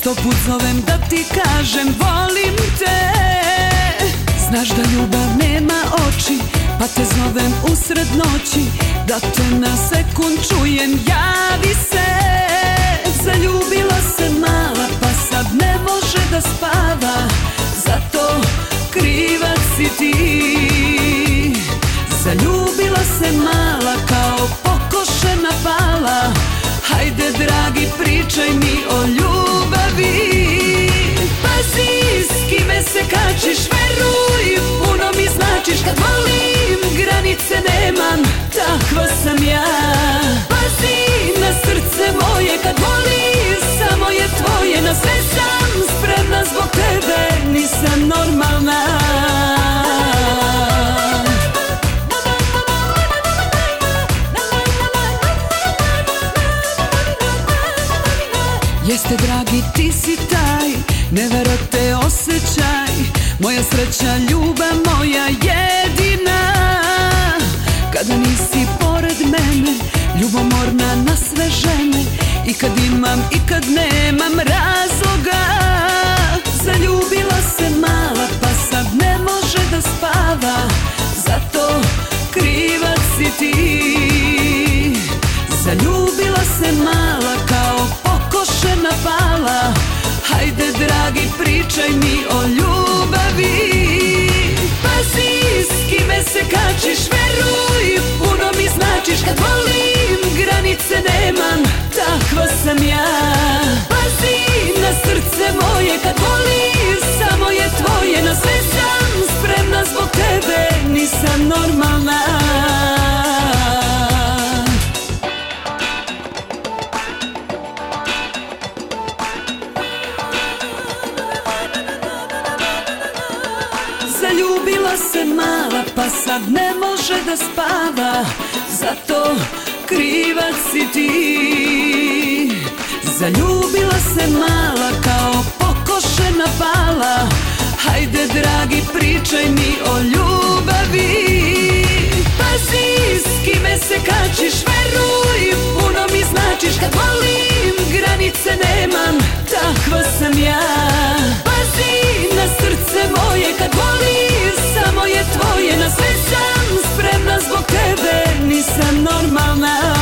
Stoput zovem da ti kažem volim te. Znaš da ljubav nema oči, pa te zovem usred noći, da te na sekund čujem, javi se. Zaljubila se mala, pa sad ne može da spava, zato krivac si ti. Zaljubila se mala, kao pokošena pala, hajde dragi pričaj mi o ljubavi. Pazi s kime se kačiš, veruj, puno mi značiš. Kad volim, granice nemam, takva sam ja. Pazi na srce moje, kad volim, samo je tvoje. Na sve sam spremna zbog tebe, nisam normalna. Jeste dragi, ti si taj, nevero te osjećaj, moja sreća, ljubav moja jedina. Kada nisi pored mene, ljubomorna na sve žene, i kad imam i kad nemam razloga. Zaljubila se mala, pa sad ne može da spava, zato krivac si ti. Zaljubila se mala, kao pokošena pala, hajde dragi pričaj mi o ljubavi. Pazi s kime se kačiš, veruj, puno mi značiš. Kad volim, granice nemam, takva sam ja. Pazi na srce moje, kad volim, samo je tvoje. Na sve sam spremna zbog tebe, nisam normalna. Zaljubila se mala, pa sad ne može da spava, zato krivac si ti. Zaljubila se mala, kao pokošena pala, hajde dragi pričaj mi o ljubavi. Pazi s kime se kačiš, veruj, puno mi značiš. Kad volim, granice nemam, takva sam ja. Pazi na srce moje, kad volim, samo je tvoje. Na sve sam spremna zbog tebe, nisam normalna.